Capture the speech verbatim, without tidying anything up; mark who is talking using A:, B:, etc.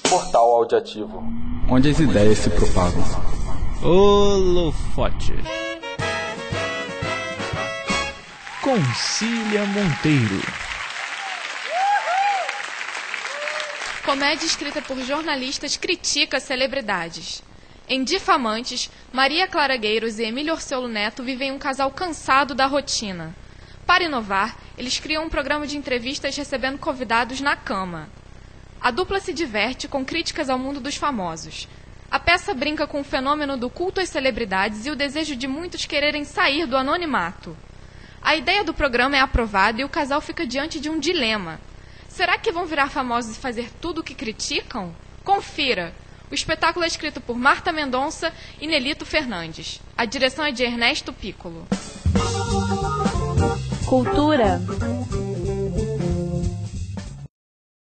A: Portal Audiativo,
B: onde as ideias se propagam.
C: Holofote. Com Cília Monteiro.
D: Comédia escrita por jornalistas critica celebridades. Em Difamantes, Maria Clara Gueiros e Emílio Orciolo Neto vivem um casal cansado da rotina. Para inovar, eles criam um programa de entrevistas recebendo convidados na cama. A dupla se diverte com críticas ao mundo dos famosos. A peça brinca com o fenômeno do culto às celebridades e o desejo de muitos quererem sair do anonimato. A ideia do programa é aprovada e o casal fica diante de um dilema. Será que vão virar famosos e fazer tudo o que criticam? Confira! O espetáculo é escrito por Marta Mendonça e Nelito Fernandes. A direção é de Ernesto Piccolo.
E: Cultura.